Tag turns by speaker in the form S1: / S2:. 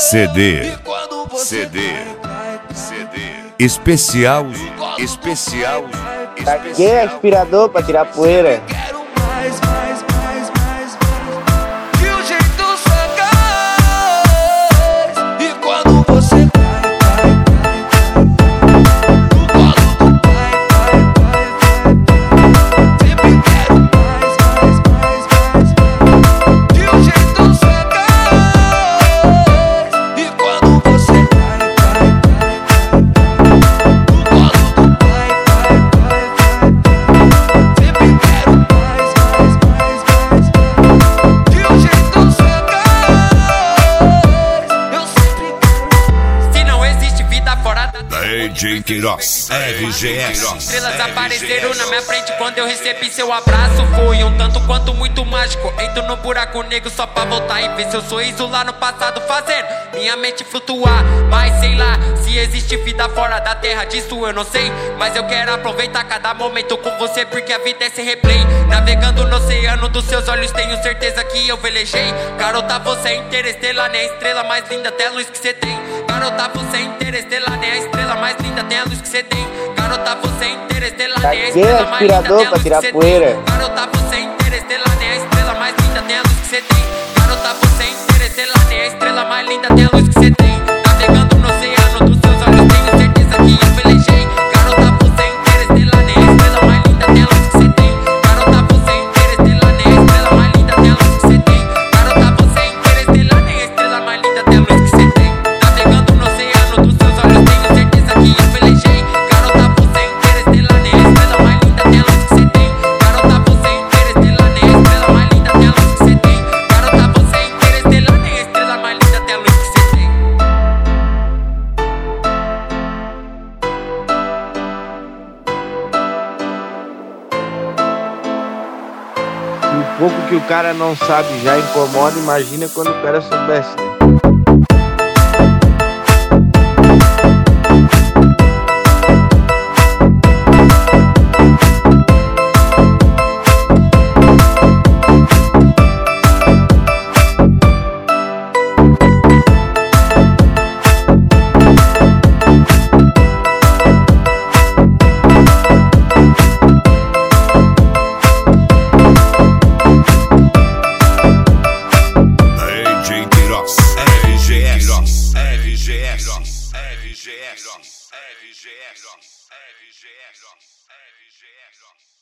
S1: CD especial.
S2: Taquei aspirador pra tirar poeira.
S3: E o jeito sagaz. E quando você cai no colo do pai, sempre quero mais. E o jeito sagaz. E quando você cai no colo do pai, sempre quero mais. E o jeito sagaz. Eu sempre quero.
S4: Se não existe vida fora da
S1: DJ Queiroz, RGS.
S4: estrelas apareceram na minha frente quando eu recebi seu abraço. Foi um tanto quanto muito mágico. Entro no buraco negro só pra voltar e ver seu sorriso lá no passado, fazendo minha mente flutuar. Mas sei lá se existe vida fora da terra, disso eu não sei. Mas eu quero aproveitar cada momento com você, porque a vida é esse replay. Navegando no oceano dos seus olhos, tenho certeza que eu velejei. Garota, você é interestelar, nem a estrela mais linda, até a luz que você tem. Garota, você é interestelar, nem a estrela mais linda, tem a luz que você tem. Garota, você é interestelar, nem a
S2: Taquei
S4: estrela mais linda,
S2: aspirador
S4: tem a
S2: pra
S4: luz que
S2: tirar
S4: você
S2: poeira.
S4: tem. Garota, você é interestelar, nem a estrela mais linda, tem a luz que você tem. Garota, você é interestelar, nem a estrela mais linda, tem a luz que você tem. Navegando no oceano dos seus olhos, tenho certeza que eu velejei. Garota, você é interestelar, nem a estrela mais linda, tem a luz que você tem. Garota, você é interestelar, nem a estrela mais linda, tem a luz que você tem. Garota, você é interestelar, nem a estrela mais linda, tem a luz que você tem. Navegando no oceano dos seus olhos, tenho certeza que eu velejei. Garota, você é interestelar, nem a estrela mais linda, tem a luz que você tem. Garota, você é interestelar, nem a estrela mais linda, tem a luz que você tem. Garota, você é interestelar, nem a estrela mais linda, tem a luz que você tem.
S2: E o pouco que o cara não sabe já incomoda, imagina quando o cara soubesse, né?
S1: DJ Queiroz, RGS.